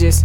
здесь.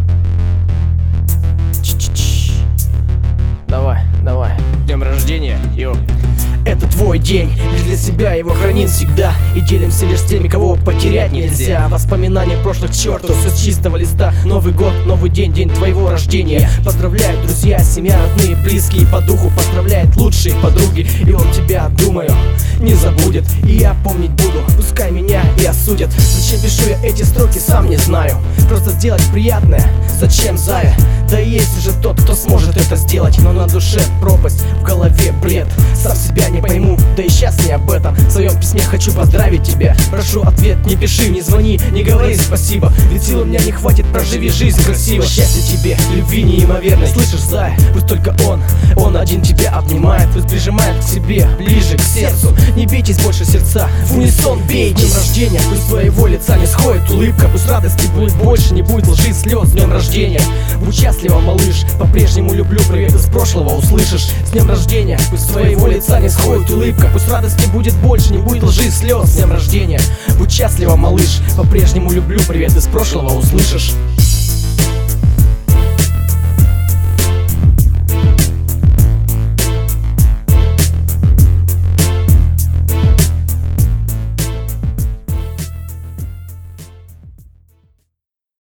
Давай, давай. Днем рождения, йо. Это твой день, лишь для себя его храним всегда. И делимся лишь с теми, кого потерять нельзя. Воспоминания прошлых к черту, все с чистого листа. Новый год, новый день, день твоего рождения. Поздравляют друзья, семья, родные, близкие по духу. Поздравляют лучшие подруги. И он тебя, думаю, не забудет. И я помнить буду, пускай меня и осудят. Зачем пишу я эти строки, сам не знаю. Просто сделать приятное, зачем зая? Да и есть уже тот, кто сможет это сделать. Но на душе пропасть, в голове бред. Сам себя не пойму, да и сейчас не об этом. В своем письме хочу поздравить тебя. Прошу ответ, не пиши, не звони, не говори спасибо. Ведь сил у меня не хватит, проживи жизнь красиво. Счастье тебе, любви неимоверной. Слышишь, зая, пусть только он один тебя обнимает. Пусть прижимает к себе, ближе к сердцу. Не бийтесь больше сердца, в унисон бейтесь. Днем рождения, пусть с твоего лица не сходит улыбка. Пусть радости будет больше, не будет лжи, слез. С днем рождения, будь счастлива, малыш. По-прежнему люблю, привет из прошлого услышишь. С днем рождения, пусть с твоего лица не сходит улыбка. Пусть радости будет больше, не будет лжи, слез. С днем рождения, будь счастлива, малыш. По-прежнему люблю, привет из прошлого услышишь.